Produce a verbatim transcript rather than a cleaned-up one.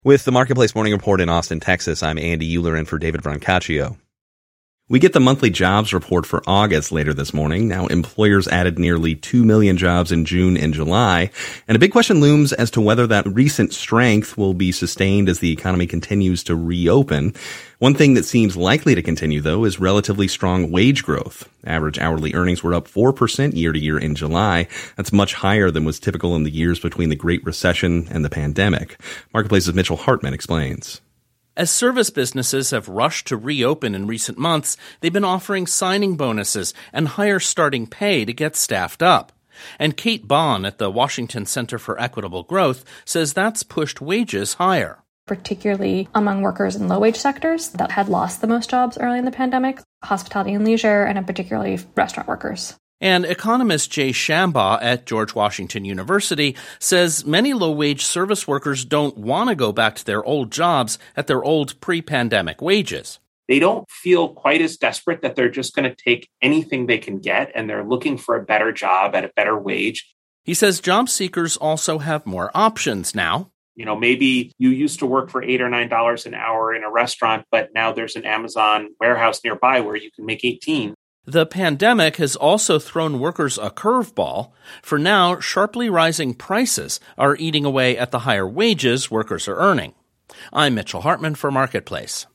With the Marketplace Morning Report in Austin, Texas, I'm Andy Euler in for David Brancaccio. We get the monthly jobs report for August later this morning. Now, employers added nearly two million jobs in June and July, and a big question looms as to whether that recent strength will be sustained as the economy continues to reopen. One thing that seems likely to continue, though, is relatively strong wage growth. Average hourly earnings were up four percent year to year in July. That's much higher than was typical in the years between the Great Recession and the pandemic. Marketplace's Mitchell Hartman explains. As service businesses have rushed to reopen in recent months, they've been offering signing bonuses and higher starting pay to get staffed up. And Kate Bond at the Washington Center for Equitable Growth says that's pushed wages higher. Particularly among workers in low-wage sectors that had lost the most jobs early in the pandemic, hospitality and leisure, and particularly restaurant workers. And economist Jay Shambaugh at George Washington University says many low-wage service workers don't want to go back to their old jobs at their old pre-pandemic wages. They don't feel quite as desperate that they're just going to take anything they can get, and they're looking for a better job at a better wage. He says job seekers also have more options now. You know, maybe you used to work for eight or nine dollars an hour in a restaurant, but now there's an Amazon warehouse nearby where you can make eighteen. The pandemic has also thrown workers a curveball. For now, sharply rising prices are eating away at the higher wages workers are earning. I'm Mitchell Hartman for Marketplace.